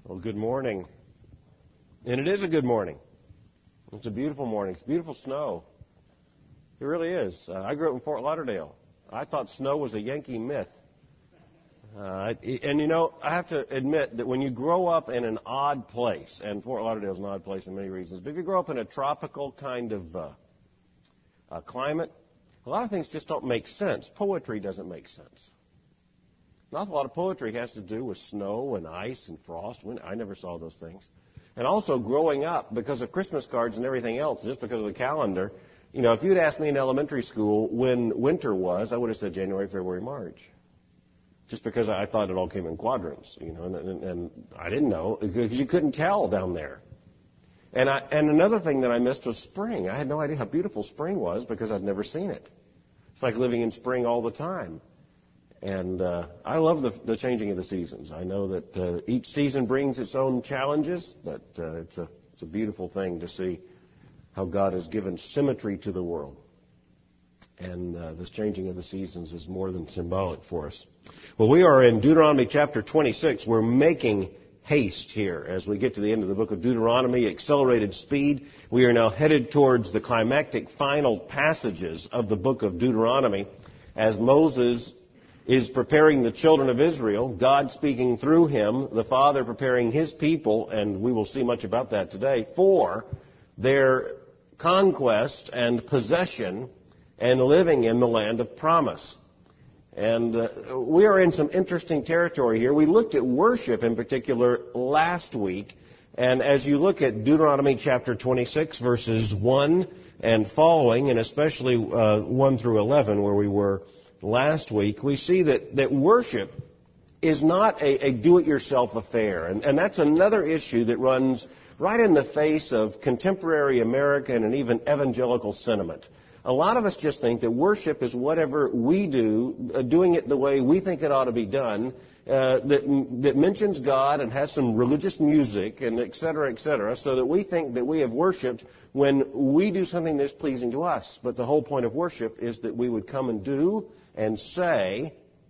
Well, good morning. And it is a good morning. It's a beautiful morning. It's beautiful snow. It really is. I grew up in Fort Lauderdale. I thought snow was a Yankee myth. And you know, I have to admit that when you grow up in an odd place, and Fort Lauderdale is an odd place in many reasons, but if you grow up in a tropical kind of climate, a lot of things just don't make sense. Poetry doesn't make sense. An awful lot of poetry has to do with snow and ice and frost. I never saw those things. And also growing up, because of Christmas cards and everything else, just because of the calendar, you know, if you'd asked me in elementary school when winter was, I would have said January, February, March. Just because I thought it all came in quadrants, you know, and I didn't know because you couldn't tell down there. And another thing that I missed was spring. I had no idea how beautiful spring was because I'd never seen it. It's like living in spring all the time. And I love the changing of the seasons. I know that each season brings its own challenges, but it's a beautiful thing to see how God has given symmetry to the world. And this changing of the seasons is more than symbolic for us. Well, we are in Deuteronomy chapter 26. We're making haste here as we get to the end of the book of Deuteronomy, accelerated speed. We are now headed towards the climactic final passages of the book of Deuteronomy as Moses is preparing the children of Israel, God speaking through him, the Father preparing his people, and we will see much about that today, for their conquest and possession and living in the land of promise. And we are in some interesting territory here. We looked at worship in particular last week, and as you look at Deuteronomy chapter 26, verses 1 and following, and especially 1 through 11, where we were last week, we see that worship is not a do-it-yourself affair. And that's another issue that runs right in the face of contemporary American and even evangelical sentiment. A lot of us just think that worship is whatever we do, doing it the way we think it ought to be done, that mentions God and has some religious music and et cetera, so that we think that we have worshiped when we do something that's pleasing to us. But the whole point of worship is that we would come and do and say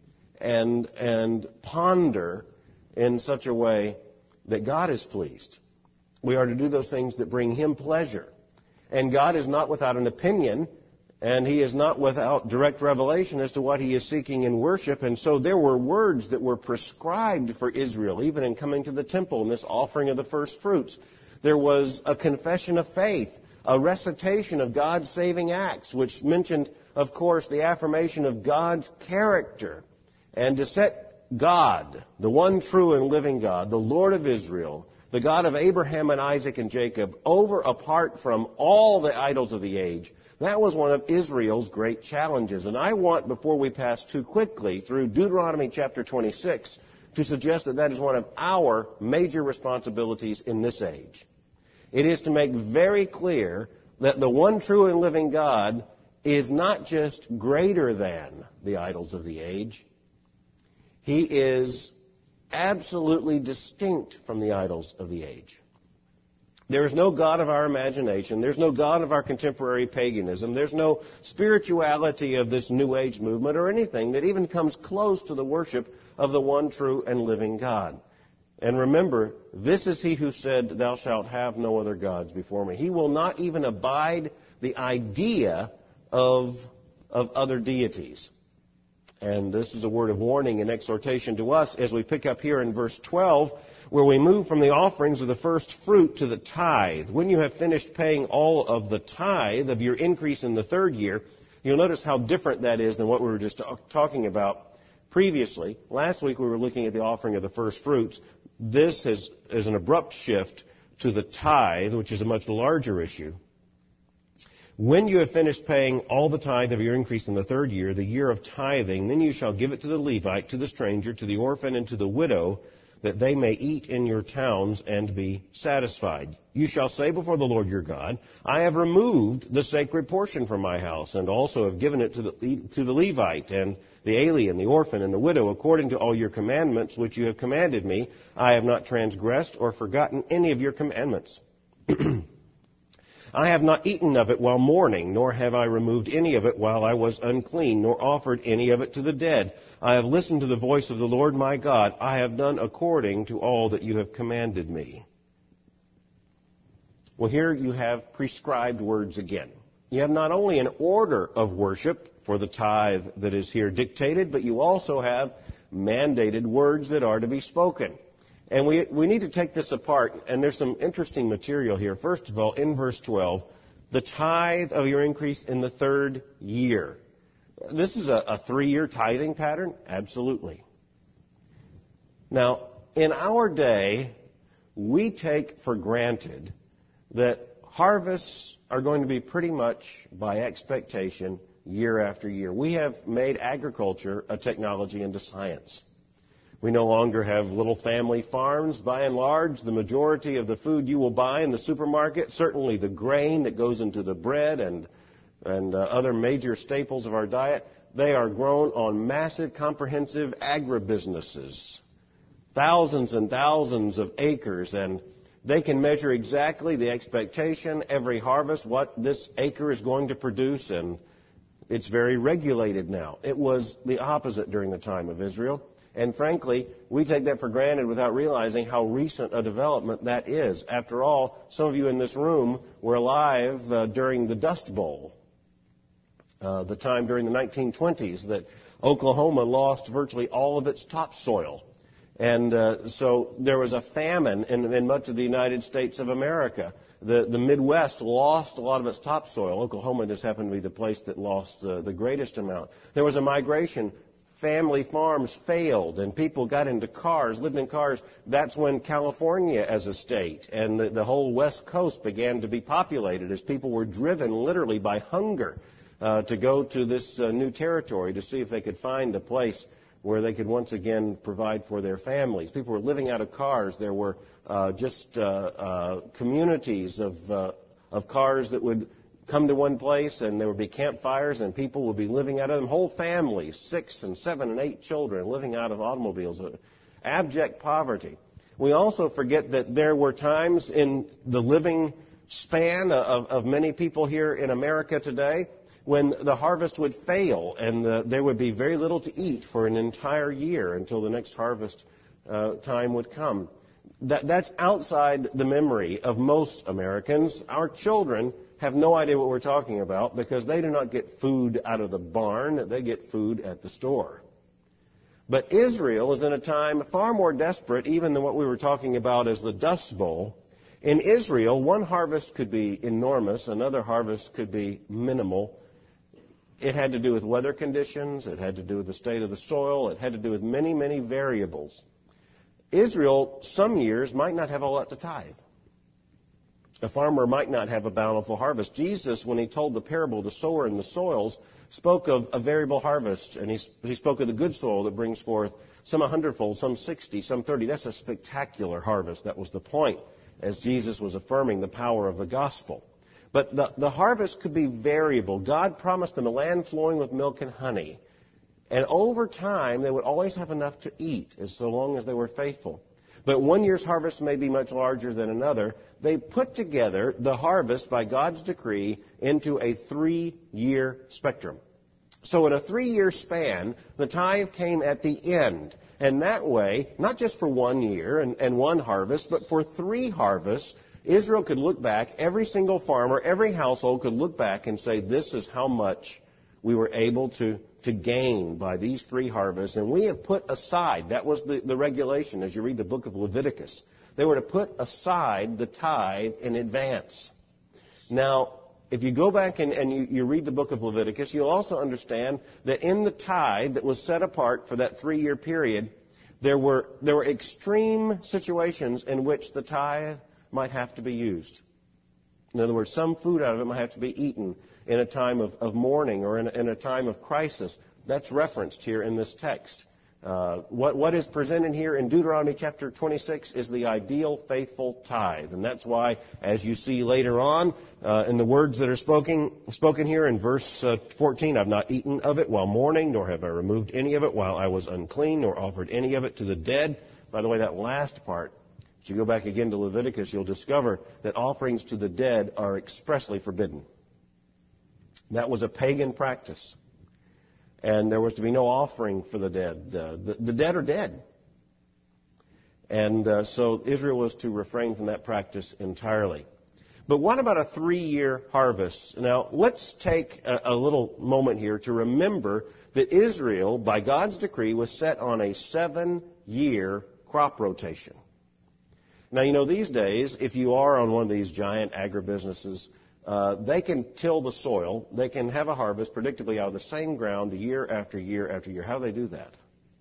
and ponder in such a way that God is pleased. We are to do those things that bring Him pleasure. And God is not without an opinion, and He is not without direct revelation as to what He is seeking in worship. And so there were words that were prescribed for Israel, even in coming to the temple in this offering of the first fruits. There was a confession of faith, a recitation of God's saving acts, which mentioned, of course, the affirmation of God's character. And to set God, the one true and living God, the Lord of Israel, the God of Abraham and Isaac and Jacob, apart from all the idols of the age, that was one of Israel's great challenges. And I want, before we pass too quickly through Deuteronomy chapter 26, to suggest that is one of our major responsibilities in this age. It is to make very clear that the one true and living God is not just greater than the idols of the age. He is absolutely distinct from the idols of the age. There is no God of our imagination. There's no God of our contemporary paganism. There's no spirituality of this New Age movement or anything that even comes close to the worship of the one true and living God. And remember, this is He who said, "Thou shalt have no other gods before me." He will not even abide the idea of other deities. And this is a word of warning and exhortation to us as we pick up here in verse 12, where we move from the offerings of the first fruit to the tithe. When you have finished paying all of the tithe of your increase in the third year, you'll notice how different that is than what we were just talking about previously. Last week we were looking at the offering of the first fruits. This is an abrupt shift to the tithe, which is a much larger issue. When you have finished paying all the tithe of your increase in the third year, the year of tithing, then you shall give it to the Levite, to the stranger, to the orphan, and to the widow, that they may eat in your towns and be satisfied. You shall say before the Lord your God, I have removed the sacred portion from my house, and also have given it to the Levite, and the alien, the orphan, and the widow, according to all your commandments which you have commanded me. I have not transgressed or forgotten any of your commandments. I have not eaten of it while mourning, nor have I removed any of it while I was unclean, nor offered any of it to the dead. I have listened to the voice of the Lord my God. I have done according to all that you have commanded me. Well, here you have prescribed words again. You have not only an order of worship for the tithe that is here dictated, but you also have mandated words that are to be spoken. And we need to take this apart, and there's some interesting material here. First of all, in verse 12, the tithe of your increase in the third year. This is a 3-year tithing pattern? Absolutely. Now, in our day, we take for granted that harvests are going to be pretty much by expectation year after year. We have made agriculture a technology into science. We no longer have little family farms. By and large, the majority of the food you will buy in the supermarket, certainly the grain that goes into the bread and other major staples of our diet, they are grown on massive, comprehensive agribusinesses. Thousands and thousands of acres, and they can measure exactly the expectation every harvest, what this acre is going to produce, and it's very regulated now. It was the opposite during the time of Israel. And frankly, we take that for granted without realizing how recent a development that is. After all, some of you in this room were alive during the Dust Bowl, the time during the 1920s that Oklahoma lost virtually all of its topsoil. And so there was a famine in much of the United States of America. The Midwest lost a lot of its topsoil. Oklahoma just happened to be the place that lost the greatest amount. There was a migration. Family farms failed, and people got into cars, lived in cars. That's when California as a state and the whole West Coast began to be populated as people were driven literally by hunger to go to this new territory to see if they could find a place where they could once again provide for their families. People were living out of cars. There were communities of cars that would come to one place, and there would be campfires, and people would be living out of them. Whole families, 6 and 7 and 8 children, living out of automobiles. Abject poverty. We also forget that there were times in the living span of many people here in America today when the harvest would fail, and there would be very little to eat for an entire year until the next harvest time would come. That's outside the memory of most Americans. Our children have no idea what we're talking about because they do not get food out of the barn. They get food at the store. But Israel is in a time far more desperate even than what we were talking about as the Dust Bowl. In Israel, one harvest could be enormous. Another harvest could be minimal. It had to do with weather conditions. It had to do with the state of the soil. It had to do with many, many variables. Israel, some years, might not have a lot to tithe. A farmer might not have a bountiful harvest. Jesus, when he told the parable of the sower and the soils, spoke of a variable harvest. And he spoke of the good soil that brings forth some 100-fold, some 60, some 30. That's a spectacular harvest. That was the point as Jesus was affirming the power of the gospel. But the harvest could be variable. God promised them a land flowing with milk and honey. And over time, they would always have enough to eat, as so long as they were faithful. But one year's harvest may be much larger than another. They put together the harvest by God's decree into a 3-year spectrum. So in a 3-year span, the tithe came at the end. And that way, not just for 1 year and one harvest, but for 3 harvests, Israel could look back, every single farmer, every household could look back and say, this is how much we were able to gain by these 3 harvests. And we have put aside, that was the regulation as you read the book of Leviticus. They were to put aside the tithe in advance. Now, if you go back and you read the book of Leviticus, you'll also understand that in the tithe that was set apart for that 3-year period, there were extreme situations in which the tithe might have to be used. In other words, some food out of it might have to be eaten in a time of mourning or in a time of crisis. That's referenced here in this text. What is presented here in Deuteronomy chapter 26 is the ideal faithful tithe. And that's why, as you see later on, in the words that are spoken here in verse 14, I've not eaten of it while mourning, nor have I removed any of it while I was unclean, nor offered any of it to the dead. By the way, that last part If you go back again to Leviticus, you'll discover that offerings to the dead are expressly forbidden. That was a pagan practice. And there was to be no offering for the dead. The dead are dead. And so Israel was to refrain from that practice entirely. But what about a 3-year harvest? Now, let's take a little moment here to remember that Israel, by God's decree, was set on a 7-year crop rotation. Now, you know, these days, if you are on one of these giant agribusinesses, they can till the soil. They can have a harvest predictably out of the same ground year after year after year. How do they do that?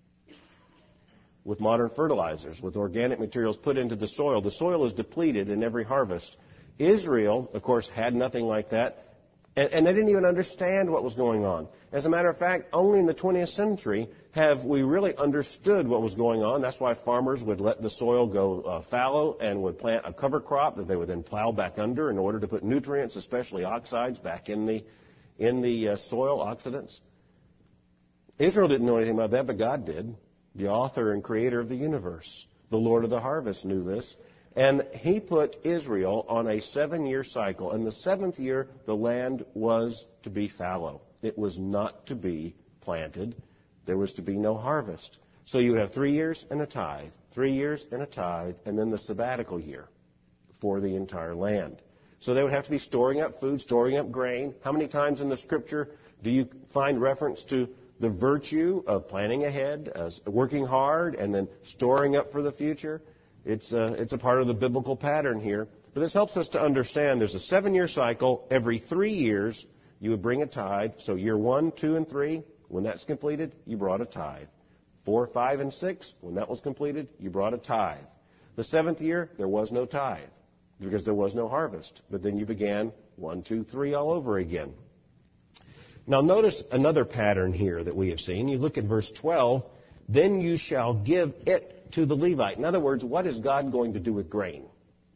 With modern fertilizers, with organic materials put into the soil. The soil is depleted in every harvest. Israel, of course, had nothing like that, and they didn't even understand what was going on. As a matter of fact, only in the 20th century have we really understood what was going on. That's why farmers would let the soil go fallow and would plant a cover crop that they would then plow back under in order to put nutrients, especially oxides, back in the soil, oxidants. Israel didn't know anything about that, but God did. The author and creator of the universe, the Lord of the harvest, knew this. And he put Israel on a 7-year cycle. And the 7th year, the land was to be fallow. It was not to be planted. There was to be no harvest. So you would have 3 years and a tithe, 3 years and a tithe, and then the sabbatical year for the entire land. So they would have to be storing up food, storing up grain. How many times in the Scripture do you find reference to the virtue of planning ahead, working hard, and then storing up for the future? It's a part of the biblical pattern here. But this helps us to understand there's a 7-year cycle. Every 3 years, you would bring a tithe. So year 1, 2, and 3, when that's completed, you brought a tithe. 4, 5, and 6, when that was completed, you brought a tithe. The 7th year, there was no tithe because there was no harvest. But then you began 1, 2, 3 all over again. Now notice another pattern here that we have seen. You look at verse 12, then you shall give it to the Levite. In other words, what is God going to do with grain?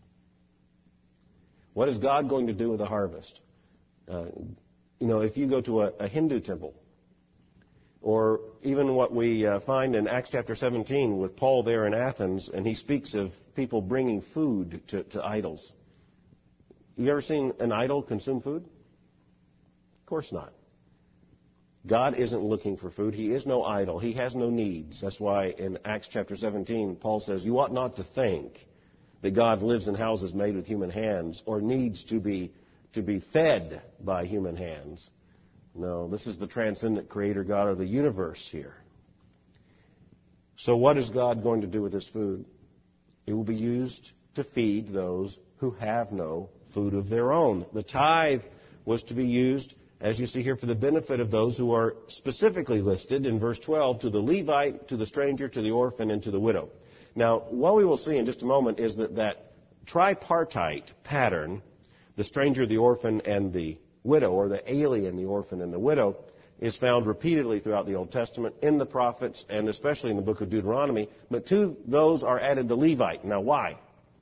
What is God going to do with the harvest? If you go to a Hindu temple, or even what we find in Acts chapter 17 with Paul there in Athens, and he speaks of people bringing food to idols. Have you ever seen an idol consume food? Of course not. God isn't looking for food. He is no idol. He has no needs. That's why in Acts chapter 17, Paul says, you ought not to think that God lives in houses made with human hands or needs to be fed by human hands. No, this is the transcendent creator God of the universe here. So what is God going to do with this food? It will be used to feed those who have no food of their own. The tithe was to be used, as you see here, for the benefit of those who are specifically listed in verse 12, to the Levite, to the stranger, to the orphan, and to the widow. Now, what we will see in just a moment is that tripartite pattern, the stranger, the orphan, and the widow, or the alien, the orphan, and the widow, is found repeatedly throughout the Old Testament, in the prophets, and especially in the book of Deuteronomy. But to those are added the Levite. Now, why?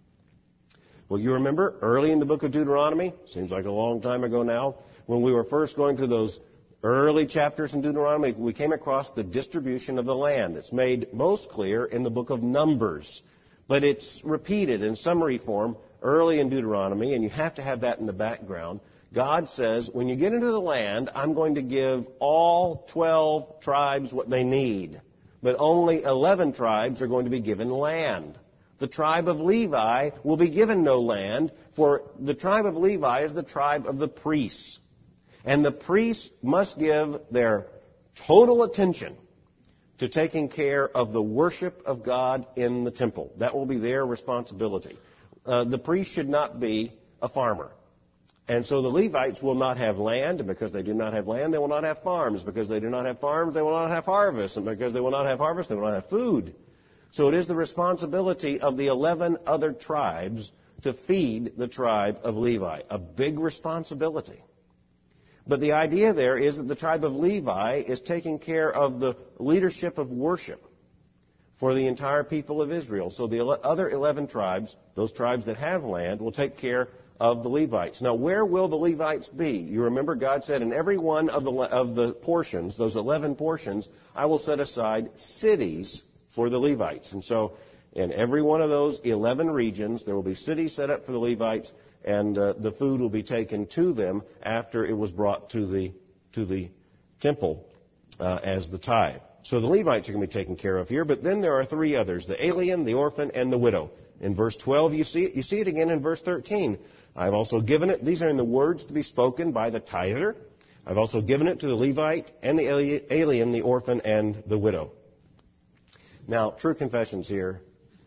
Well, you remember early in the book of Deuteronomy, seems like a long time ago now, when we were first going through those early chapters in Deuteronomy, we came across the distribution of the land. It's made most clear in the book of Numbers, but it's repeated in summary form early in Deuteronomy, and you have to have that in the background. God says, when you get into the land, I'm going to give all 12 tribes what they need, but only 11 tribes are going to be given land. The tribe of Levi will be given no land, for the tribe of Levi is the tribe of the priests. And the priests must give their total attention to taking care of the worship of God in the temple. That will be their responsibility. The priest should not be a farmer. And so the Levites will not have land, and because they do not have land, they will not have farms. Because they do not have farms, they will not have harvest. And because they will not have harvest, they will not have food. So it is the responsibility of the 11 other tribes to feed the tribe of Levi. A big responsibility. But the idea there is that the tribe of Levi is taking care of the leadership of worship for the entire people of Israel. So the other 11 tribes, those tribes that have land, will take care of the Levites. Now, where will the Levites be? You remember God said, in every one of the portions, those 11 portions, I will set aside cities for the Levites. And so In every one of those 11 regions, there will be cities set up for the Levites, and the food will be taken to them after it was brought to the temple as the tithe. So the Levites are going to be taken care of here, but then there are three others, the alien, the orphan, and the widow. In verse 12, you see it again in verse 13. I've also given it, these are in the words to be spoken by the tither. I've also given it to the Levite and the alien, the orphan, and the widow. Now, true confessions here.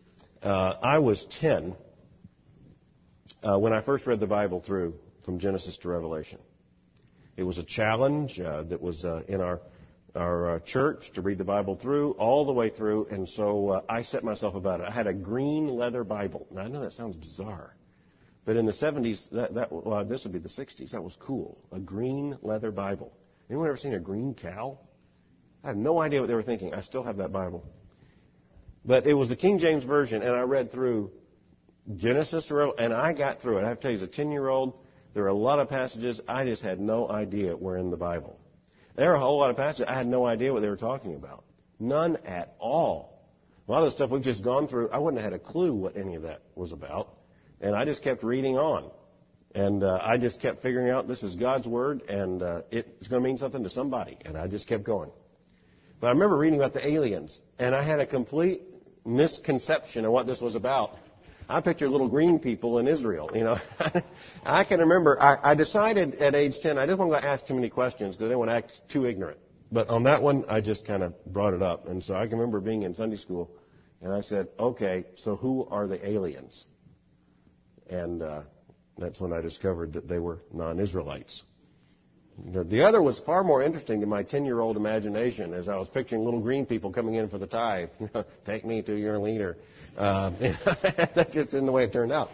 I was 10 when I first read the Bible through from Genesis to Revelation. It was a challenge that was in our church to read the Bible through, all the way through, and so I set myself about it. I had a green leather Bible. Now, I know that sounds bizarre, but in the 70s, this would be the 60s, that was cool. A green leather Bible. Anyone ever seen a green cow? I have no idea what they were thinking. I still have that Bible. But it was the King James Version, and I read through Genesis, and I got through it. I have to tell you, as a 10-year-old, there were a lot of passages I just had no idea were in the Bible. There were a whole lot of passages I had no idea what they were talking about. None at all. A lot of the stuff we've just gone through, I wouldn't have had a clue what any of that was about. And I just kept reading on. And I just kept figuring out this is God's Word, and it's going to mean something to somebody. And I just kept going. But I remember reading about the aliens, and I had a complete misconception of what this was about. I picture little green people in Israel, you know. I can remember, I decided at age 10, I didn't want to ask too many questions because I didn't want to act too ignorant. But on that one, I just kind of brought it up. And so I can remember being in Sunday school, and I said, okay, so who are the aliens? And that's when I discovered that they were non-Israelites. The other was far more interesting to my 10-year-old imagination as I was picturing little green people coming in for the tithe. Take me to your leader. That just isn't the way it turned out.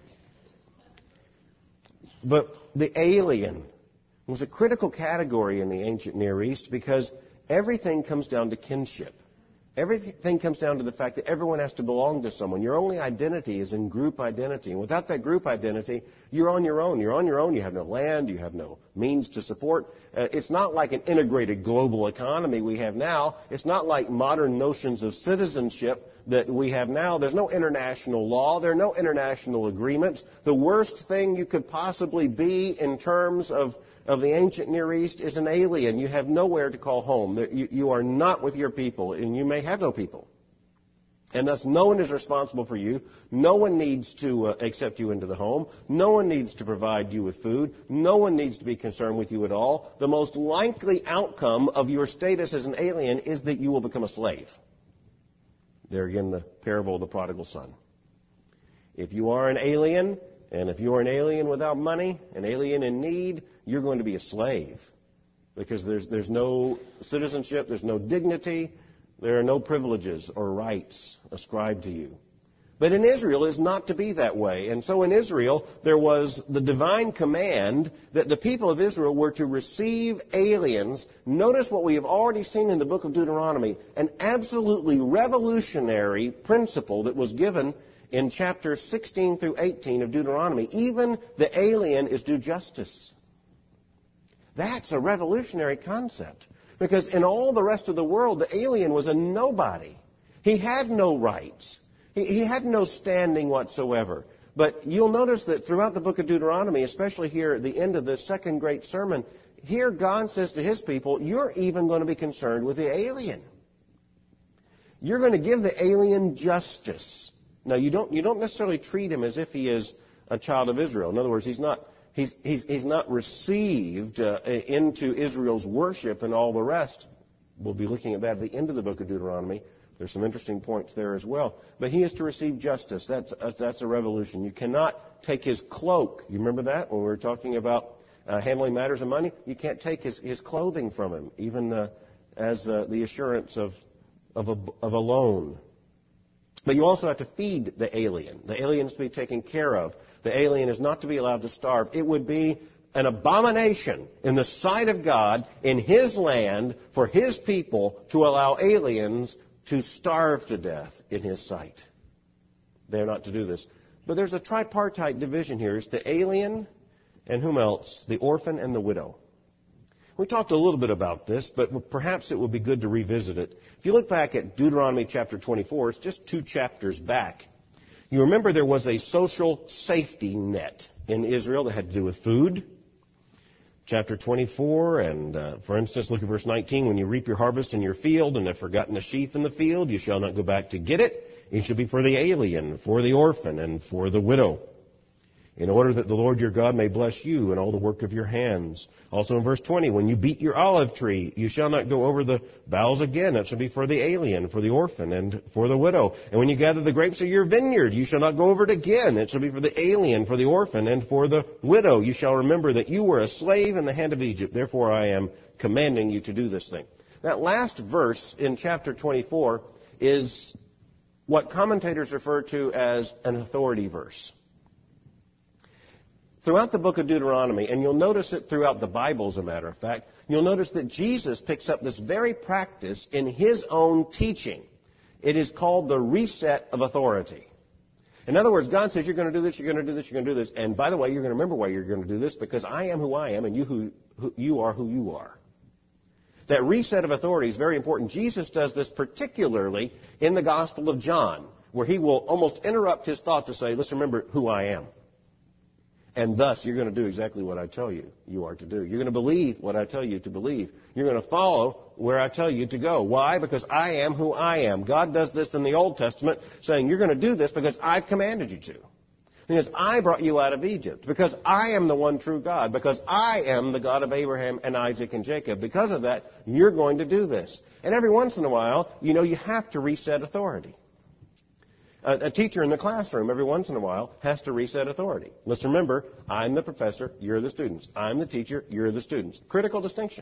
But the alien was a critical category in the ancient Near East because everything comes down to kinship. Everything comes down to the fact that everyone has to belong to someone. Your only identity is in group identity. And without that group identity, you're on your own. You're on your own. You have no land. You have no means to support. It's not like an integrated global economy we have now. It's not like modern notions of citizenship that we have now. There's no international law. There are no international agreements. The worst thing you could possibly be in terms of the ancient Near East is an alien. You have nowhere to call home. You are not with your people, and you may have no people. And thus, no one is responsible for you. No one needs to accept you into the home. No one needs to provide you with food. No one needs to be concerned with you at all. The most likely outcome of your status as an alien is that you will become a slave. There again, the parable of the prodigal son. If you are an alien, and if you are an alien without money, an alien in need, you're going to be a slave. Because there's no citizenship, there's no dignity, there are no privileges or rights ascribed to you. But in Israel, it's not to be that way. And so in Israel, there was the divine command that the people of Israel were to receive aliens. Notice what we have already seen in the book of Deuteronomy, an absolutely revolutionary principle that was given in chapters 16 through 18 of Deuteronomy. Even the alien is due justice. That's a revolutionary concept. Because in all the rest of the world, the alien was a nobody. He had no rights. He had no standing whatsoever. But you'll notice that throughout the book of Deuteronomy, especially here at the end of this second great sermon, here God says to His people, you're even going to be concerned with the alien. You're going to give the alien justice. Now, you don't necessarily treat him as if he is a child of Israel. In other words, he's not received into Israel's worship and all the rest. We'll be looking at that at the end of the book of Deuteronomy. There's some interesting points there as well. But he is to receive justice. That's a revolution. You cannot take his cloak. You remember that when we were talking about handling matters of money? You can't take his clothing from him, even as the assurance of a loan. But you also have to feed the alien. The alien is to be taken care of. The alien is not to be allowed to starve. It would be an abomination in the sight of God, in His land, for His people to allow aliens to starve to death in His sight. They're not to do this. But there's a tripartite division here. It's the alien and whom else? The orphan and the widow. We talked a little bit about this, but perhaps it would be good to revisit it. If you look back at Deuteronomy chapter 24, it's just 2 chapters back. You remember there was a social safety net in Israel that had to do with food. Chapter 24, and for instance, look at verse 19. When you reap your harvest in your field and have forgotten a sheaf in the field, you shall not go back to get it. It shall be for the alien, for the orphan, and for the widow, in order that the Lord your God may bless you in all the work of your hands. Also in verse 20, when you beat your olive tree, you shall not go over the boughs again. It shall be for the alien, for the orphan, and for the widow. And when you gather the grapes of your vineyard, you shall not go over it again. It shall be for the alien, for the orphan, and for the widow. You shall remember that you were a slave in the hand of Egypt. Therefore I am commanding you to do this thing. That last verse in chapter 24 is what commentators refer to as an authority verse. Throughout the book of Deuteronomy, and you'll notice it throughout the Bible, as a matter of fact, you'll notice that Jesus picks up this very practice in his own teaching. It is called the reset of authority. In other words, God says, you're going to do this, you're going to do this, you're going to do this, and by the way, you're going to remember why you're going to do this, because I am who I am, and you are who you are. That reset of authority is very important. Jesus does this particularly in the Gospel of John, where he will almost interrupt his thought to say, let's remember who I am. And thus, you're going to do exactly what I tell you are to do. You're going to believe what I tell you to believe. You're going to follow where I tell you to go. Why? Because I am who I am. God does this in the Old Testament, saying, you're going to do this because I've commanded you to. Because I brought you out of Egypt. Because I am the one true God. Because I am the God of Abraham and Isaac and Jacob. Because of that, you're going to do this. And every once in a while, you have to reset authority. A teacher in the classroom, every once in a while, has to reset authority. Let's remember, I'm the professor, you're the students. I'm the teacher, you're the students. Critical distinction.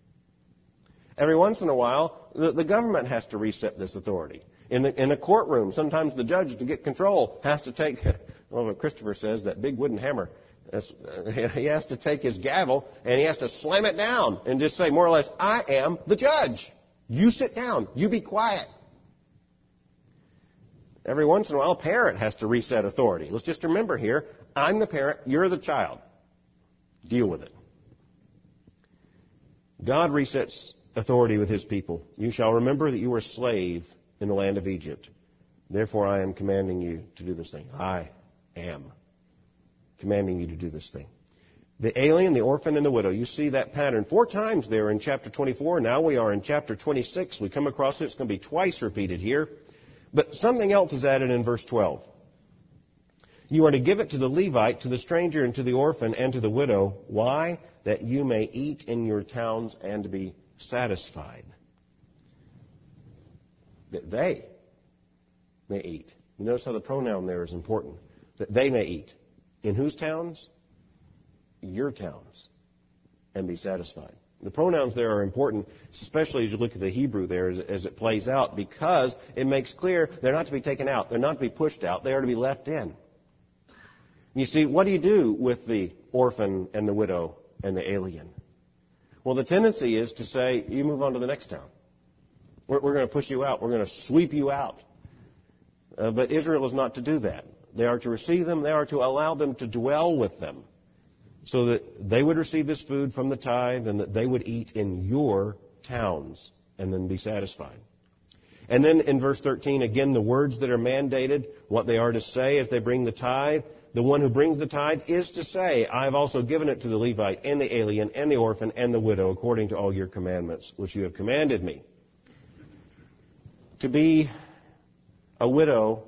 Every once in a while, the government has to reset this authority. In a courtroom, sometimes the judge, to get control, has to take, well, what Christopher says, that big wooden hammer. He has to take his gavel and he has to slam it down and just say, more or less, I am the judge. You sit down. You be quiet. Every once in a while, a parent has to reset authority. Let's just remember here, I'm the parent, you're the child. Deal with it. God resets authority with his people. You shall remember that you were a slave in the land of Egypt. Therefore, I am commanding you to do this thing. I am commanding you to do this thing. The alien, the orphan, and the widow. You see that pattern 4 times there in chapter 24. Now we are in chapter 26. We come across it. It's going to be twice repeated here. But something else is added in verse 12. You are to give it to the Levite, to the stranger, and to the orphan, and to the widow. Why? That you may eat in your towns and be satisfied. That they may eat. You notice how the pronoun there is important. That they may eat. In whose towns? Your towns. And be satisfied. The pronouns there are important, especially as you look at the Hebrew there as it plays out, because it makes clear they're not to be taken out. They're not to be pushed out. They are to be left in. You see, what do you do with the orphan and the widow and the alien? Well, the tendency is to say, you move on to the next town. We're going to push you out. We're going to sweep you out. But Israel is not to do that. They are to receive them. They are to allow them to dwell with them, so that they would receive this food from the tithe and that they would eat in your towns and then be satisfied. And then in verse 13, again, the words that are mandated, what they are to say as they bring the tithe. The one who brings the tithe is to say, I have also given it to the Levite and the alien and the orphan and the widow according to all your commandments, which you have commanded me. To be a widow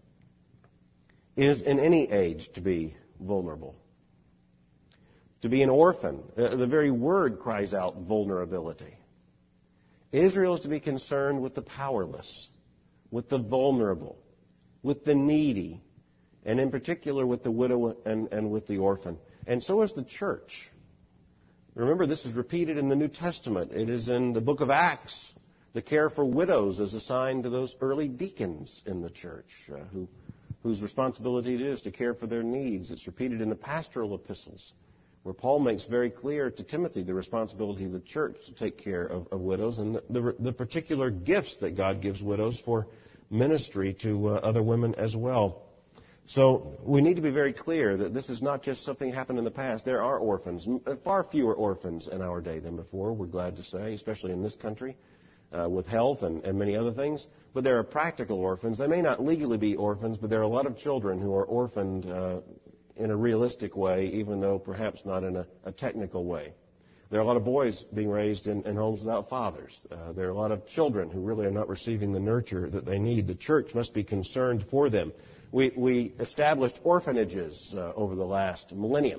is in any age to be vulnerable. To be an orphan, the very word cries out vulnerability. Israel is to be concerned with the powerless, with the vulnerable, with the needy, and in particular with the widow and with the orphan. And so is the church. Remember, this is repeated in the New Testament. It is in the book of Acts. The care for widows is assigned to those early deacons in the church whose responsibility it is to care for their needs. It's repeated in the pastoral epistles, where Paul makes very clear to Timothy the responsibility of the church to take care of widows and the particular gifts that God gives widows for ministry to other women as well. So we need to be very clear that this is not just something that happened in the past. There are orphans, far fewer orphans in our day than before, we're glad to say, especially in this country, with health and many other things. But there are practical orphans. They may not legally be orphans, but there are a lot of children who are orphaned in a realistic way, even though perhaps not in a technical way. There are a lot of boys being raised in homes without fathers. There are a lot of children who really are not receiving the nurture that they need. The church must be concerned for them. We established orphanages over the last millennium.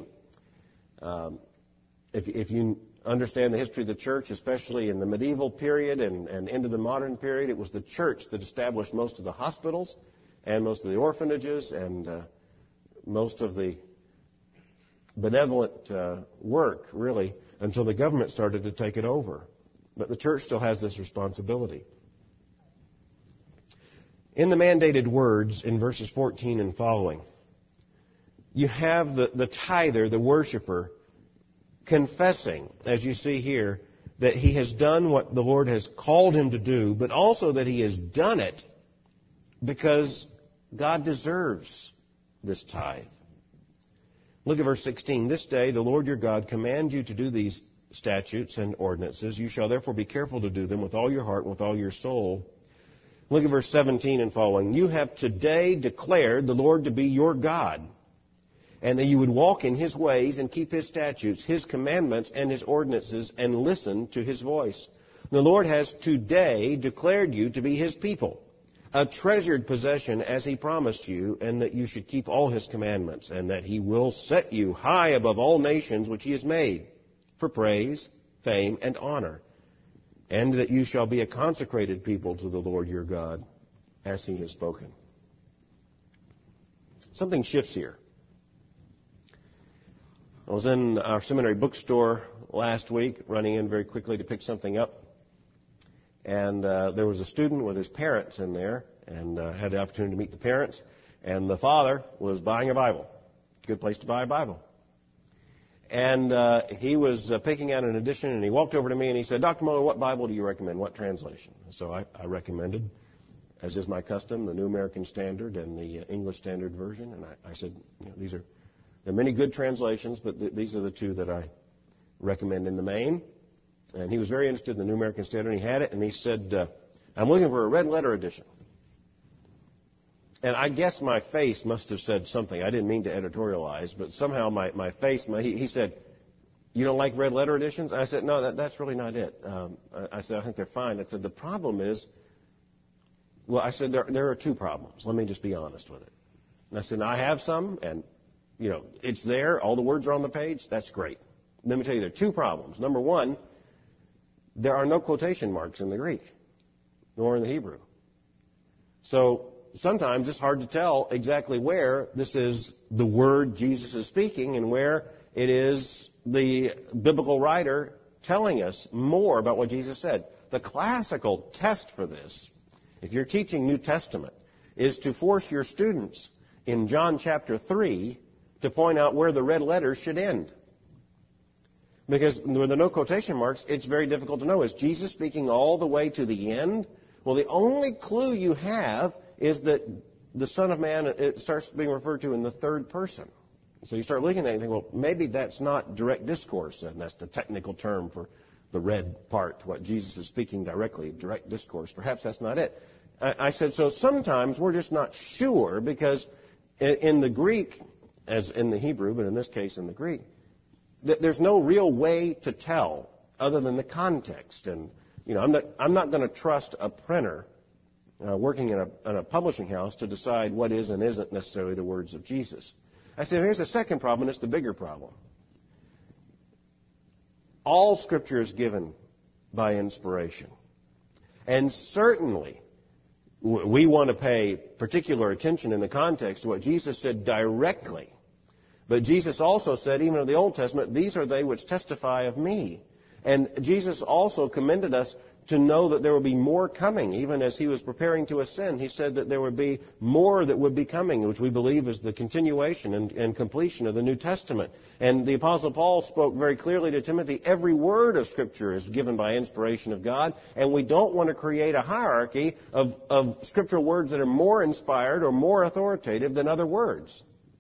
If you understand the history of the church, especially in the medieval period and into the modern period, it was the church that established most of the hospitals and most of the orphanages and most of the benevolent work, really, until the government started to take it over. But the church still has this responsibility. In the mandated words in verses 14 and following, you have the tither, the worshiper, confessing, as you see here, that he has done what the Lord has called him to do, but also that he has done it because God deserves this tithe. Look at verse 16. This day the Lord your God commands you to do these statutes and ordinances. You shall therefore be careful to do them with all your heart and with all your soul. Look at verse 17 and following. You have today declared the Lord to be your God, and that you would walk in his ways and keep his statutes, his commandments, and his ordinances, and listen to his voice. The Lord has today declared you to be his people, a treasured possession as he promised you, and that you should keep all his commandments, and that he will set you high above all nations which he has made, for praise, fame, and honor, and that you shall be a consecrated people to the Lord your God, as he has spoken. Something shifts here. I was in our seminary bookstore last week, running in very quickly to pick something up. And there was a student with his parents in there, and had the opportunity to meet the parents. And the father was buying a Bible. Good place to buy a Bible. And he was picking out an edition, and he walked over to me and he said, Dr. Muller, what Bible do you recommend? What translation? So I recommended, as is my custom, the New American Standard and the English Standard Version. And I said, there are many good translations, but these are the two that I recommend in the main. And he was very interested in the New American Standard, and he had it, and he said, I'm looking for a red letter edition. And I guess my face must have said something. I didn't mean to editorialize, but somehow my face, he said, you don't like red letter editions? I said, no, that's really not it. I said, I think they're fine. I said, the problem is, I said, there are two problems. Let me just be honest with it. And I said, I have some, and, it's there. All the words are on the page. That's great. Let me tell you, there are two problems. Number one, there are no quotation marks in the Greek, nor in the Hebrew. So sometimes it's hard to tell exactly where this is the word Jesus is speaking and where it is the biblical writer telling us more about what Jesus said. The classical test for this, if you're teaching New Testament, is to force your students in John chapter 3 to point out where the red letters should end. Because with the no quotation marks, it's very difficult to know. Is Jesus speaking all the way to the end? Well, the only clue you have is that the Son of Man, it starts being referred to in the third person. So you start looking at it and think, well, maybe that's not direct discourse, and that's the technical term for the red part, what Jesus is speaking directly, direct discourse. Perhaps that's not it. I said, so sometimes we're just not sure, because in the Greek, as in the Hebrew, but in this case in the Greek, there's no real way to tell other than the context. And, I'm not going to trust a printer working in a publishing house to decide what is and isn't necessarily the words of Jesus. I said, here's the second problem, and it's the bigger problem. All Scripture is given by inspiration. And certainly, we want to pay particular attention in the context to what Jesus said directly. But Jesus also said, even in the Old Testament, these are they which testify of me. And Jesus also commended us to know that there would be more coming. Even as he was preparing to ascend, he said that there would be more that would be coming, which we believe is the continuation and completion of the New Testament. And the Apostle Paul spoke very clearly to Timothy, every word of Scripture is given by inspiration of God, and we don't want to create a hierarchy of Scriptural words that are more inspired or more authoritative than other words.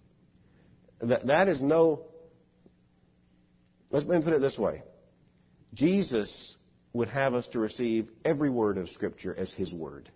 That is no... Let me put it this way. Jesus would have us to receive every word of Scripture as His Word.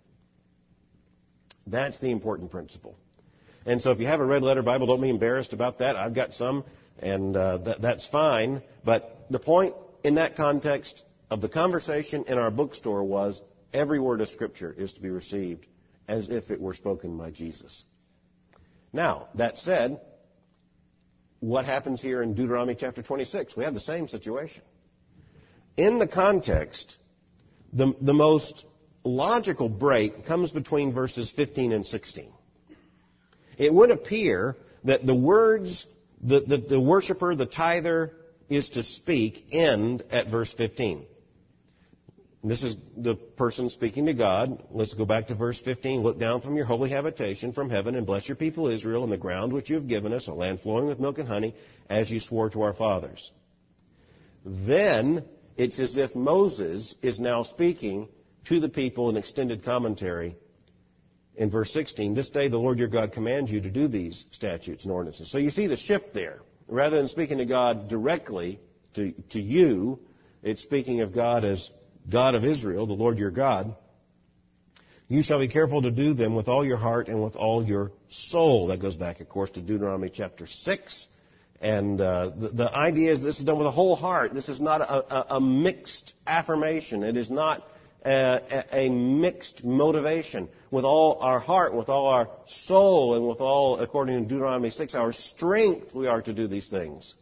That's the important principle. And so if you have a red letter Bible, don't be embarrassed about that. I've got some, and that's fine. But the point in that context of the conversation in our bookstore was every word of Scripture is to be received as if it were spoken by Jesus. Now, that said, what happens here in Deuteronomy chapter 26? We have the same situation. In the context, the most logical break comes between verses 15 and 16. It would appear that the words that the worshiper, the tither, is to speak end at verse 15. This is the person speaking to God. Let's go back to verse 15. Look down from your holy habitation from heaven and bless your people Israel and the ground which you have given us, a land flowing with milk and honey, as you swore to our fathers. Then it's as if Moses is now speaking to the people in extended commentary in verse 16. This day the Lord your God commands you to do these statutes and ordinances. So you see the shift there. Rather than speaking to God directly to you, it's speaking of God as God of Israel, the Lord your God. You shall be careful to do them with all your heart and with all your soul. That goes back, of course, to Deuteronomy chapter 6. And the idea is this is done with a whole heart. This is not a mixed affirmation. It is not a mixed motivation. With all our heart, with all our soul, and with all, according to Deuteronomy 6, our strength, we are to do these things.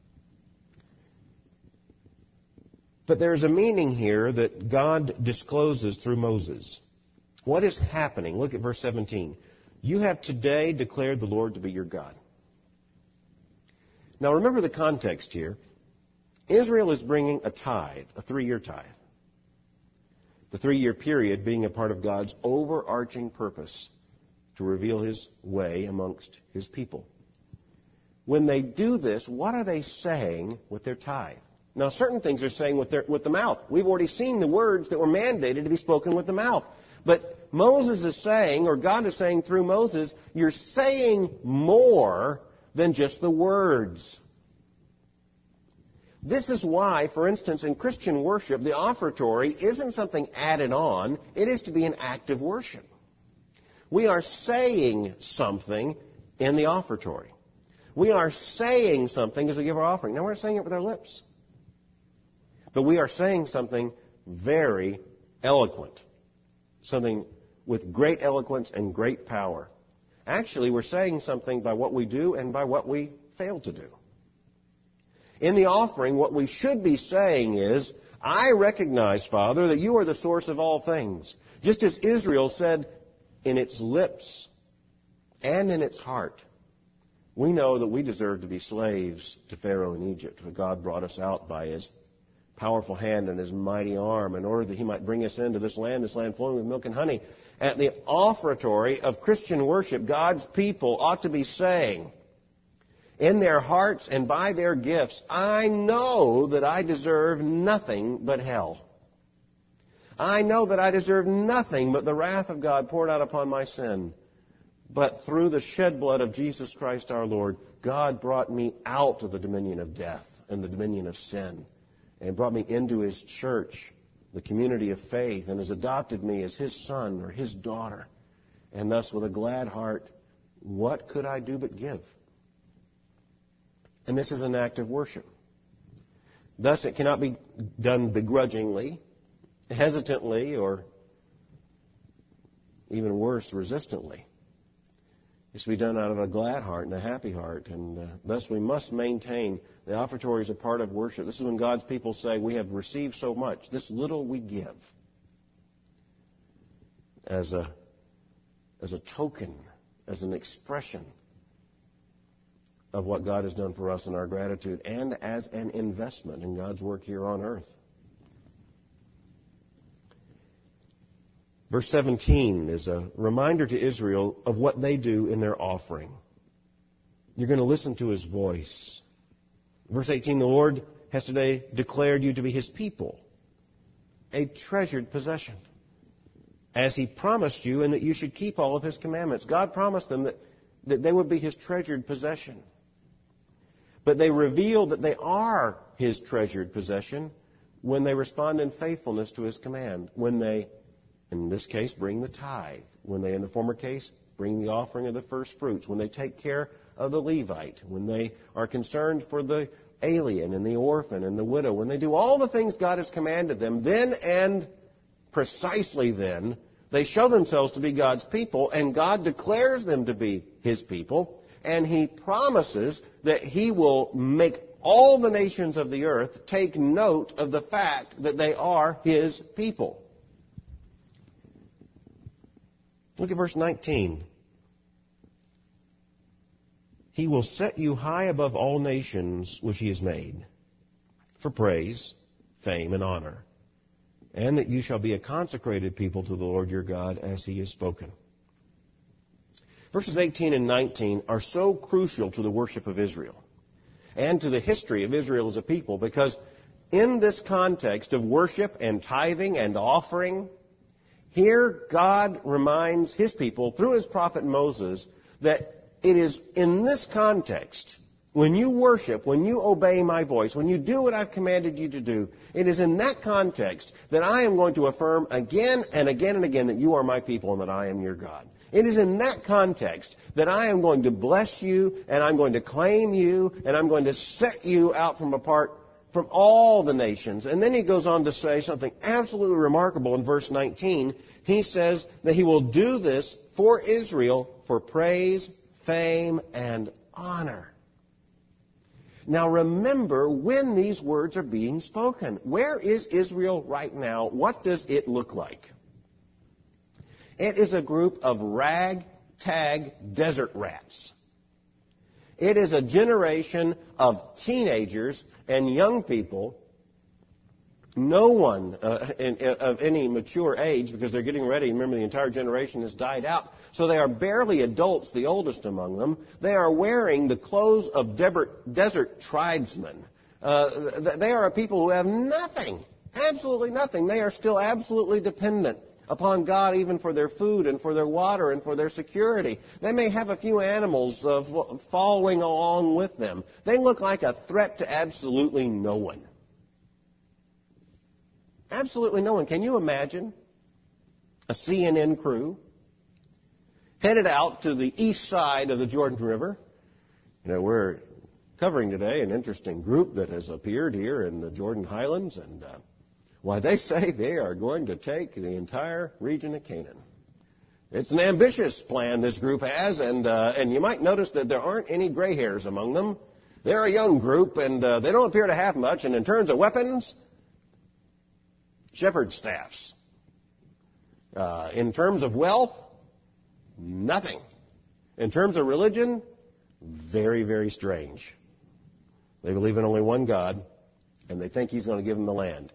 But there's a meaning here that God discloses through Moses. What is happening? Look at verse 17. You have today declared the Lord to be your God. Now remember the context here. Israel is bringing a tithe, a 3-year tithe. The 3-year period being a part of God's overarching purpose to reveal His way amongst His people. When they do this, what are they saying with their tithe? Now certain things they're saying with the mouth. We've already seen the words that were mandated to be spoken with the mouth. But Moses is saying, or God is saying through Moses, you're saying more than just the words. This is why, for instance, in Christian worship, the offertory isn't something added on. It is to be an act of worship. We are saying something in the offertory. We are saying something as we give our offering. Now, we're saying it with our lips. But we are saying something very eloquent. Something with great eloquence and great power. Actually, we're saying something by what we do and by what we fail to do. In the offering, what we should be saying is, I recognize, Father, that you are the source of all things. Just as Israel said in its lips and in its heart, we know that we deserve to be slaves to Pharaoh in Egypt, but God brought us out by His powerful hand and His mighty arm in order that He might bring us into this land flowing with milk and honey. At the offertory of Christian worship, God's people ought to be saying, in their hearts and by their gifts, I know that I deserve nothing but hell. I know that I deserve nothing but the wrath of God poured out upon my sin. But through the shed blood of Jesus Christ our Lord, God brought me out of the dominion of death and the dominion of sin, and brought me into His church, the community of faith, and has adopted me as His son or His daughter. And thus, with a glad heart, what could I do but give? And this is an act of worship. Thus, it cannot be done begrudgingly, hesitantly, or even worse, resistantly. It's to be done out of a glad heart and a happy heart. And thus we must maintain the offertory is a part of worship. This is when God's people say, we have received so much, this little we give. As a token, as an expression of what God has done for us in our gratitude, and as an investment in God's work here on earth. Verse 17 is a reminder to Israel of what they do in their offering. You're going to listen to His voice. Verse 18, the Lord has today declared you to be His people, a treasured possession, as He promised you, and that you should keep all of His commandments. God promised them that they would be His treasured possession. But they reveal that they are His treasured possession when they respond in faithfulness to His command, when they, in this case, bring the tithe, when they, in the former case, bring the offering of the first fruits, when they take care of the Levite, when they are concerned for the alien and the orphan and the widow, when they do all the things God has commanded them, then and precisely then, they show themselves to be God's people, and God declares them to be His people, and He promises that He will make all the nations of the earth take note of the fact that they are His people. Look at verse 19. He will set you high above all nations which He has made, for praise, fame, and honor, and that you shall be a consecrated people to the Lord your God, as He has spoken. Verses 18 and 19 are so crucial to the worship of Israel and to the history of Israel as a people, because in this context of worship and tithing and offering, here God reminds His people through His prophet Moses that it is in this context, when you worship, when you obey my voice, when you do what I've commanded you to do, it is in that context that I am going to affirm again and again and again that you are my people and that I am your God. It is in that context that I am going to bless you, and I'm going to claim you, and I'm going to set you out from apart from all the nations. And then he goes on to say something absolutely remarkable in verse 19. He says that He will do this for Israel for praise, fame, and honor. Now remember when these words are being spoken. Where is Israel right now? What does it look like? It is a group of ragtag desert rats. It is a generation of teenagers and young people. No one of any mature age, because they're getting ready. Remember, the entire generation has died out. So they are barely adults, the oldest among them. They are wearing the clothes of desert tribesmen. They are a people who have nothing, absolutely nothing. They are still absolutely dependent upon God even for their food and for their water and for their security. They may have a few animals following along with them. They look like a threat to absolutely no one. Absolutely no one. Can you imagine a CNN crew headed out to the east side of the Jordan River? You know, we're covering today an interesting group that has appeared here in the Jordan Highlands, and why, they say they are going to take the entire region of Canaan. It's an ambitious plan this group has, and you might notice that there aren't any gray hairs among them. They're a young group, and they don't appear to have much. And in terms of weapons, shepherd's staffs. In terms of wealth, nothing. In terms of religion, very, very strange. They believe in only one God, and they think He's going to give them the land.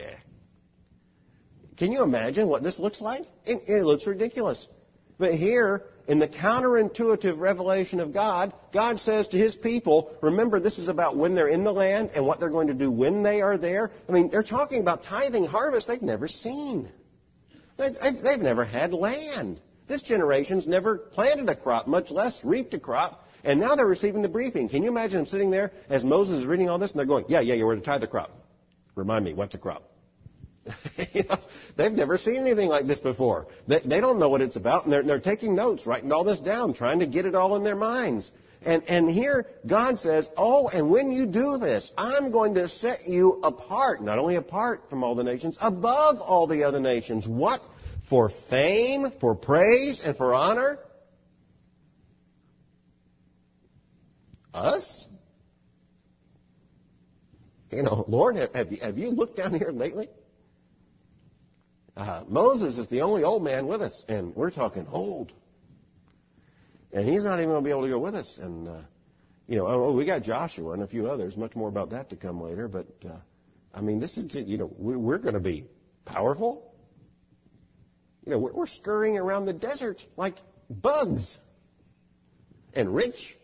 Can you imagine what this looks like? It looks ridiculous. But here, in the counterintuitive revelation of God, God says to His people, remember, this is about when they're in the land and what they're going to do when they are there. I mean, they're talking about tithing harvest they've never seen. They've never had land. This generation's never planted a crop, much less reaped a crop. And now they're receiving the briefing. Can you imagine them sitting there as Moses is reading all this, and they're going, yeah, we're to tithe the crop. Remind me, what's a crop? You know, they've never seen anything like this before. They don't know what it's about, and they're taking notes, writing all this down, trying to get it all in their minds. And here God says, oh, and when you do this, I'm going to set you apart, not only apart from all the nations, above all the other nations. What? For fame, for praise, and for honor? Us? You know, Lord, have you looked down here lately? Moses is the only old man with us, and we're talking old. And he's not even going to be able to go with us. And, you know, we got Joshua and a few others, much more about that to come later. But, I mean, this is, you know, we're going to be powerful. We're scurrying around the desert like bugs. And rich.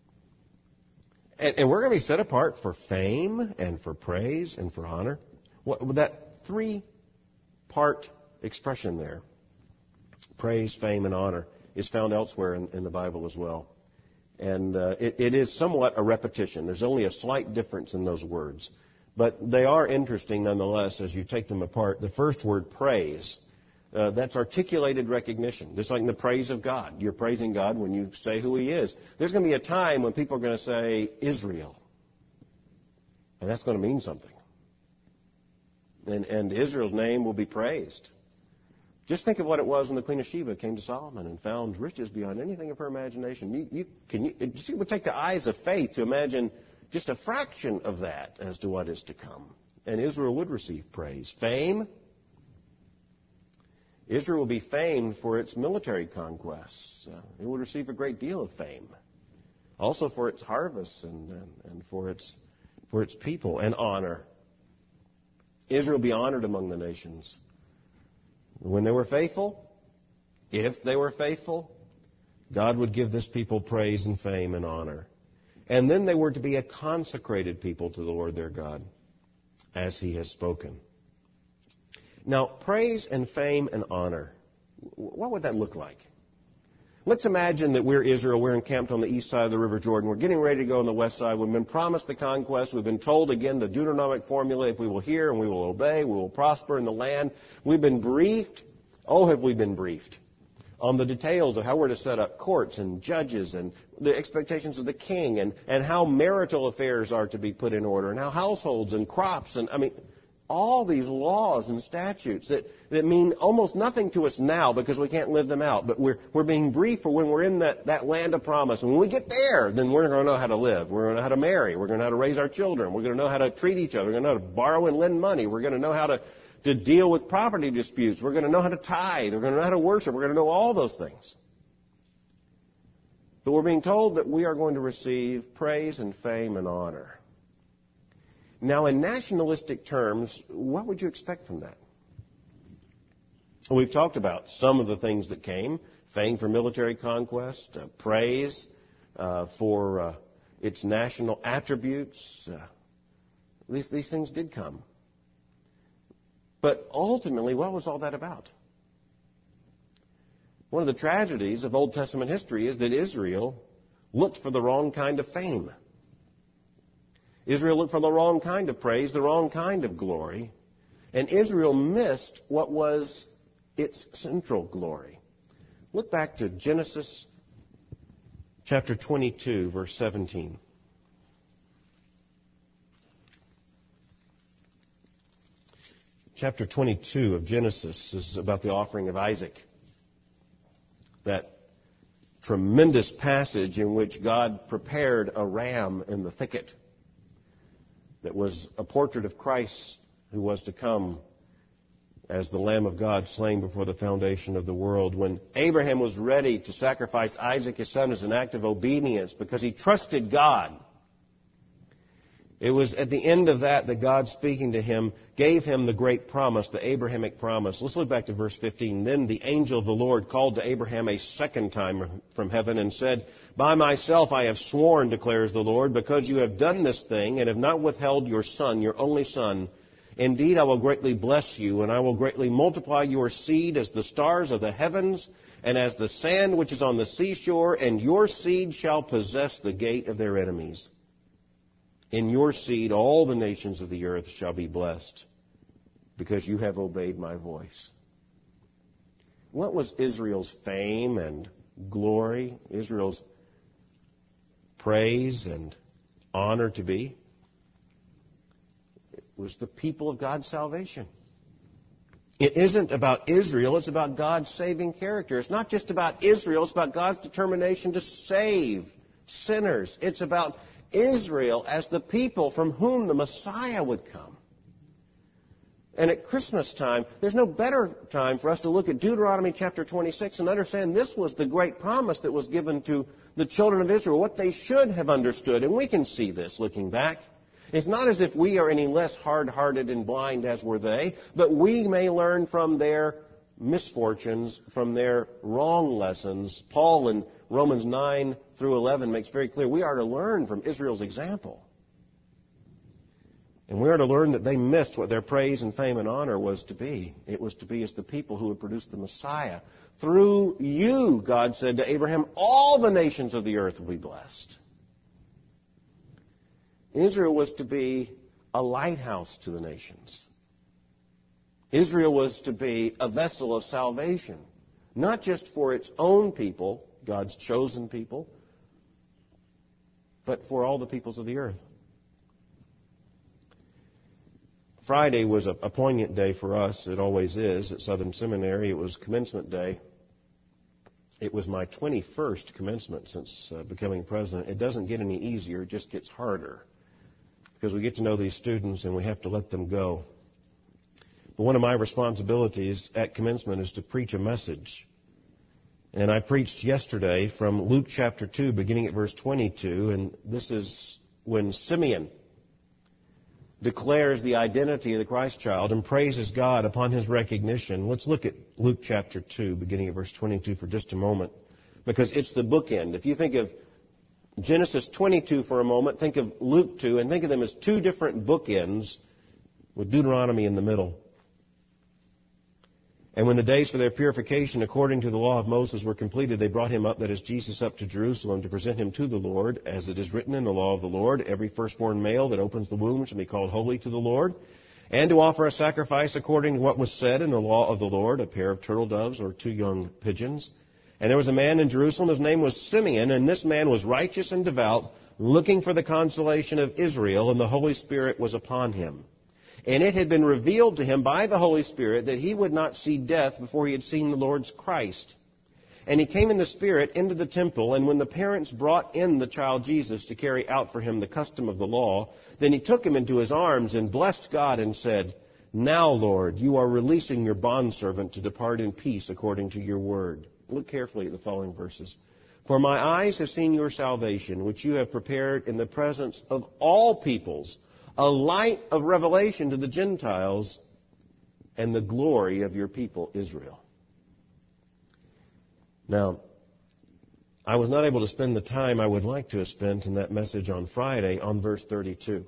And we're going to be set apart for fame and for praise and for honor. That three-part expression there, praise, fame, and honor, is found elsewhere in the Bible as well. And it is somewhat a repetition. There's only a slight difference in those words. But they are interesting nonetheless as you take them apart. The first word, praise, that's articulated recognition. Just like in the praise of God. You're praising God when you say who He is. There's going to be a time when people are going to say Israel. And that's going to mean something. And Israel's name will be praised. Just think of what it was when the Queen of Sheba came to Solomon and found riches beyond anything of her imagination. It would take the eyes of faith to imagine just a fraction of that as to what is to come. And Israel would receive praise. Fame. Israel will be famed for its military conquests. It will receive a great deal of fame. Also for its harvests and for its people. And honor. Israel will be honored among the nations. When they were faithful, if they were faithful, God would give this people praise and fame and honor. And then they were to be a consecrated people to the Lord their God, as He has spoken. Now, praise and fame and honor, what would that look like? Let's imagine that we're Israel, we're encamped on the east side of the River Jordan, we're getting ready to go on the west side, we've been promised the conquest, we've been told again the Deuteronomic formula, if we will hear and we will obey, we will prosper in the land. We've been briefed, have we been briefed, on the details of how we're to set up courts and judges and the expectations of the king and how marital affairs are to be put in order and how households and crops and, all these laws and statutes that mean almost nothing to us now because we can't live them out. But we're being briefed for when we're in that land of promise. And when we get there, then we're going to know how to live. We're going to know how to marry. We're going to know how to raise our children. We're going to know how to treat each other. We're going to know how to borrow and lend money. We're going to know how to deal with property disputes. We're going to know how to tithe. We're going to know how to worship. We're going to know all those things. But we're being told that we are going to receive praise and fame and honor. Now, in nationalistic terms, what would you expect from that? We've talked about some of the things that came. Fame for military conquest, praise for its national attributes. These things did come. But ultimately, what was all that about? One of the tragedies of Old Testament history is that Israel looked for the wrong kind of fame. Israel looked for the wrong kind of praise, the wrong kind of glory. And Israel missed what was its central glory. Look back to Genesis chapter 22, verse 17. Chapter 22 of Genesis is about the offering of Isaac. That tremendous passage in which God prepared a ram in the thicket that was a portrait of Christ who was to come as the Lamb of God slain before the foundation of the world. When Abraham was ready to sacrifice Isaac, his son, as an act of obedience because he trusted God, it was at the end of that God, speaking to him, gave him the great promise, the Abrahamic promise. Let's look back to verse 15. Then the angel of the Lord called to Abraham a second time from heaven and said, "By myself I have sworn, declares the Lord, because you have done this thing and have not withheld your son, your only son. Indeed, I will greatly bless you, and I will greatly multiply your seed as the stars of the heavens and as the sand which is on the seashore, and your seed shall possess the gate of their enemies. In your seed all the nations of the earth shall be blessed, because you have obeyed my voice." What was Israel's fame and glory, Israel's praise and honor to be? It was the people of God's salvation. It isn't about Israel, it's about God's saving character. It's not just about Israel, it's about God's determination to save sinners. It's about Israel as the people from whom the Messiah would come. And at Christmas time, there's no better time for us to look at Deuteronomy chapter 26 and understand this was the great promise that was given to the children of Israel, what they should have understood. And we can see this looking back. It's not as if we are any less hard-hearted and blind as were they, but we may learn from their misfortunes from their wrong lessons. Paul in Romans 9 through 11 makes very clear we are to learn from Israel's example. And we are to learn that they missed what their praise and fame and honor was to be. It was to be as the people who would produce the Messiah. Through you, God said to Abraham, all the nations of the earth will be blessed. Israel was to be a lighthouse to the nations. Israel was to be a vessel of salvation, not just for its own people, God's chosen people, but for all the peoples of the earth. Friday was a poignant day for us. It always is at Southern Seminary. It was commencement day. It was my 21st commencement since becoming president. It doesn't get any easier. It just gets harder because we get to know these students and we have to let them go. But one of my responsibilities at commencement is to preach a message. And I preached yesterday from Luke chapter 2, beginning at verse 22. And this is when Simeon declares the identity of the Christ child and praises God upon his recognition. Let's look at Luke chapter 2, beginning at verse 22 for just a moment, because it's the bookend. If you think of Genesis 22 for a moment, think of Luke 2, and think of them as two different bookends with Deuteronomy in the middle. And when the days for their purification according to the law of Moses were completed, they brought him up, that is Jesus, up to Jerusalem to present him to the Lord, as it is written in the law of the Lord, every firstborn male that opens the womb shall be called holy to the Lord, and to offer a sacrifice according to what was said in the law of the Lord, a pair of turtle doves or 2 young pigeons. And there was a man in Jerusalem, his name was Simeon, and this man was righteous and devout, looking for the consolation of Israel, and the Holy Spirit was upon him. And it had been revealed to him by the Holy Spirit that he would not see death before he had seen the Lord's Christ. And he came in the Spirit into the temple, and when the parents brought in the child Jesus to carry out for him the custom of the law, then he took him into his arms and blessed God and said, Now, Lord, you are releasing your bondservant to depart in peace according to your word. Look carefully at the following verses. For my eyes have seen your salvation, which you have prepared in the presence of all peoples, a light of revelation to the Gentiles, and the glory of your people Israel. Now, I was not able to spend the time I would like to have spent in that message on Friday on verse 32.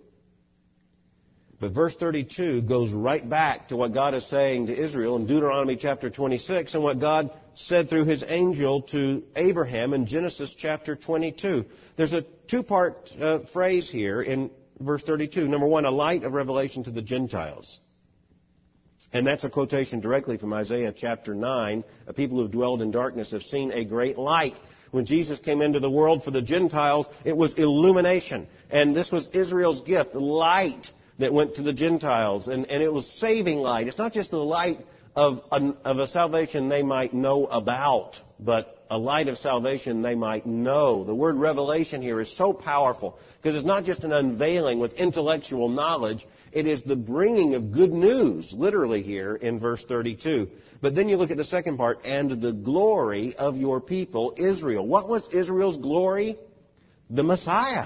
But verse 32 goes right back to what God is saying to Israel in Deuteronomy chapter 26 and what God said through his angel to Abraham in Genesis chapter 22. There's a two-part phrase here in verse 32. Number one, a light of revelation to the Gentiles. And that's a quotation directly from Isaiah chapter 9. A people who have dwelled in darkness have seen a great light. When Jesus came into the world for the Gentiles, it was illumination. And this was Israel's gift, light that went to the Gentiles. And it was saving light. It's not just the light of a salvation they might know about, but a light of salvation they might know. The word revelation here is so powerful because it's not just an unveiling with intellectual knowledge. It is the bringing of good news, literally here in verse 32. But then you look at the second part, and the glory of your people, Israel. What was Israel's glory? The Messiah.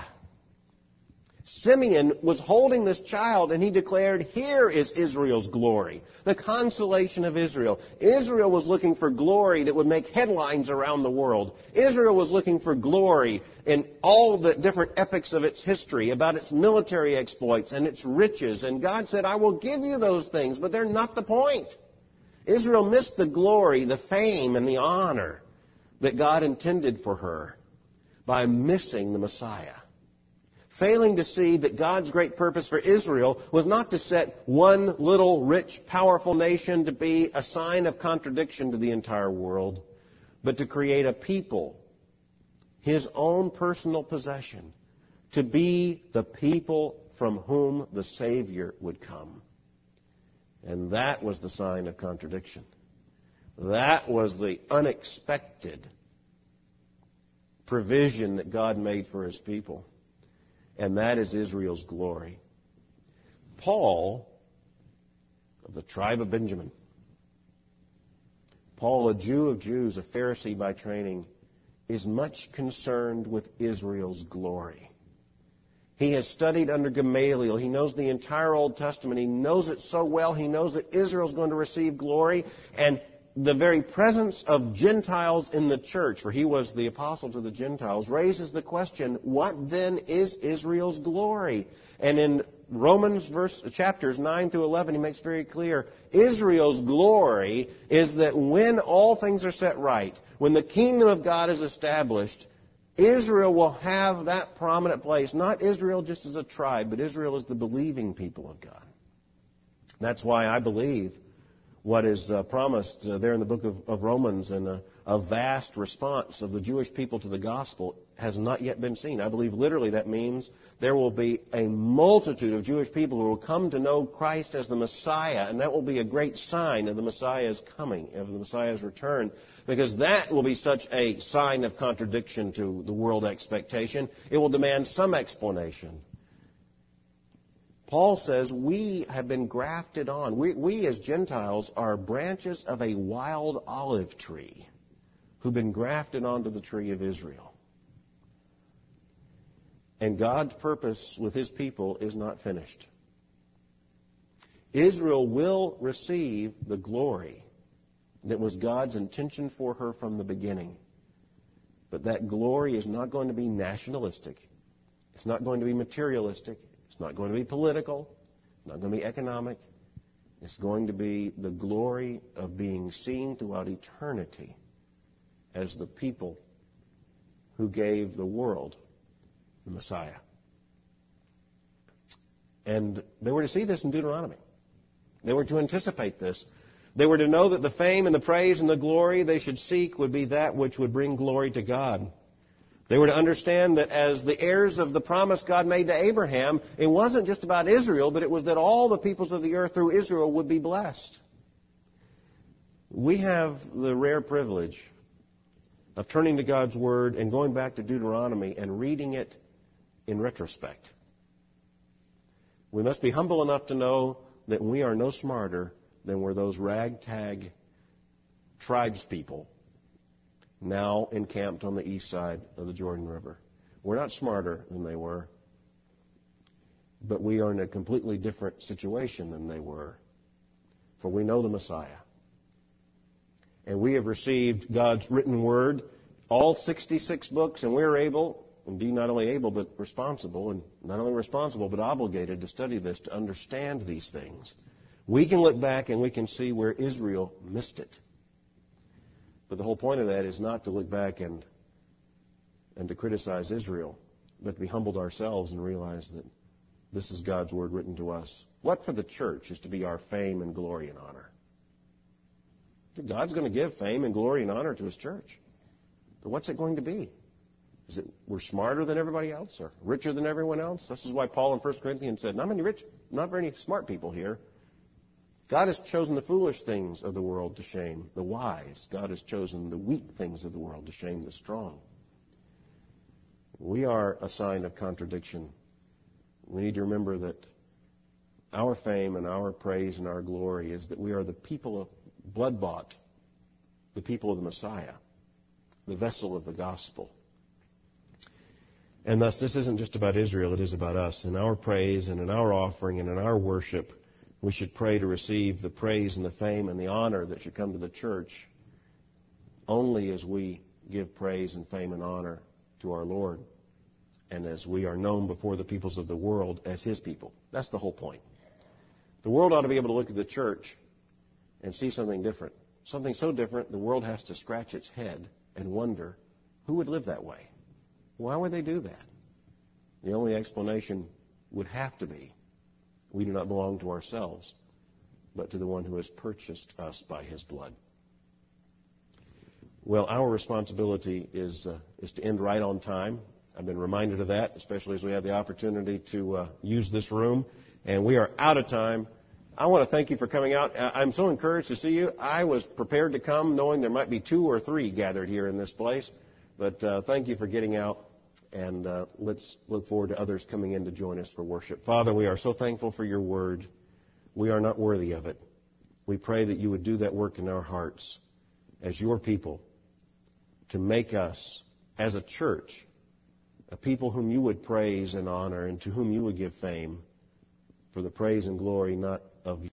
Simeon was holding this child and he declared, here is Israel's glory, the consolation of Israel. Israel was looking for glory that would make headlines around the world. Israel was looking for glory in all the different epochs of its history, about its military exploits and its riches. And God said, I will give you those things, but they're not the point. Israel missed the glory, the fame, and the honor that God intended for her by missing the Messiah. Failing to see that God's great purpose for Israel was not to set one little, rich, powerful nation to be a sign of contradiction to the entire world, but to create a people, his own personal possession, to be the people from whom the Savior would come. And that was the sign of contradiction. That was the unexpected provision that God made for his people. And that is Israel's glory. Paul, of the tribe of Benjamin. Paul, a Jew of Jews, a Pharisee by training, is much concerned with Israel's glory. He has studied under Gamaliel. He knows the entire Old Testament. He knows it so well. He knows that Israel's going to receive glory. And the very presence of Gentiles in the church, for he was the apostle to the Gentiles, raises the question, what then is Israel's glory? And in Romans chapters 9 through 11, he makes very clear, Israel's glory is that when all things are set right, when the kingdom of God is established, Israel will have that prominent place. Not Israel just as a tribe, but Israel as the believing people of God. That's why I believe what is promised there in the book of Romans, and a vast response of the Jewish people to the gospel has not yet been seen. I believe literally that means there will be a multitude of Jewish people who will come to know Christ as the Messiah, and that will be a great sign of the Messiah's coming, of the Messiah's return, because that will be such a sign of contradiction to the world expectation. It will demand some explanation. Paul says we have been grafted on. We as Gentiles are branches of a wild olive tree who've been grafted onto the tree of Israel. And God's purpose with His people is not finished. Israel will receive the glory that was God's intention for her from the beginning. But that glory is not going to be nationalistic. It's not going to be materialistic. It's not going to be political. It's not going to be economic. It's going to be the glory of being seen throughout eternity as the people who gave the world the Messiah. And they were to see this in Deuteronomy. They were to anticipate this. They were to know that the fame and the praise and the glory they should seek would be that which would bring glory to God. They were to understand that as the heirs of the promise God made to Abraham, it wasn't just about Israel, but it was that all the peoples of the earth through Israel would be blessed. We have the rare privilege of turning to God's Word and going back to Deuteronomy and reading it in retrospect. We must be humble enough to know that we are no smarter than were those ragtag tribespeople now encamped on the east side of the Jordan River. We're not smarter than they were, but we are in a completely different situation than they were, for we know the Messiah. And we have received God's written word, all 66 books, and we're able, indeed not only able, but responsible, and not only responsible, but obligated to study this, to understand these things. We can look back and we can see where Israel missed it. But the whole point of that is not to look back and to criticize Israel, but to be humbled ourselves and realize that this is God's word written to us. What for the church is to be our fame and glory and honor? God's going to give fame and glory and honor to His church. But what's it going to be? Is it we're smarter than everybody else or richer than everyone else? This is why Paul in 1 Corinthians said, not very smart people here. God has chosen the foolish things of the world to shame the wise. God has chosen the weak things of the world to shame the strong. We are a sign of contradiction. We need to remember that our fame and our praise and our glory is that we are the people of blood-bought, the people of the Messiah, the vessel of the gospel. And thus, this isn't just about Israel, it is about us. In our praise and in our offering and in our worship, we should pray to receive the praise and the fame and the honor that should come to the church only as we give praise and fame and honor to our Lord and as we are known before the peoples of the world as His people. That's the whole point. The world ought to be able to look at the church and see something different. Something so different, the world has to scratch its head and wonder, who would live that way? Why would they do that? The only explanation would have to be, we do not belong to ourselves, but to the one who has purchased us by His blood. Well, our responsibility is to end right on time. I've been reminded of that, especially as we have the opportunity to use this room. And we are out of time. I want to thank you for coming out. I'm so encouraged to see you. I was prepared to come knowing there might be 2 or 3 gathered here in this place. But thank you for getting out. And let's look forward to others coming in to join us for worship. Father, we are so thankful for your word. We are not worthy of it. We pray that you would do that work in our hearts as your people to make us, as a church, a people whom you would praise and honor and to whom you would give fame for the praise and glory not of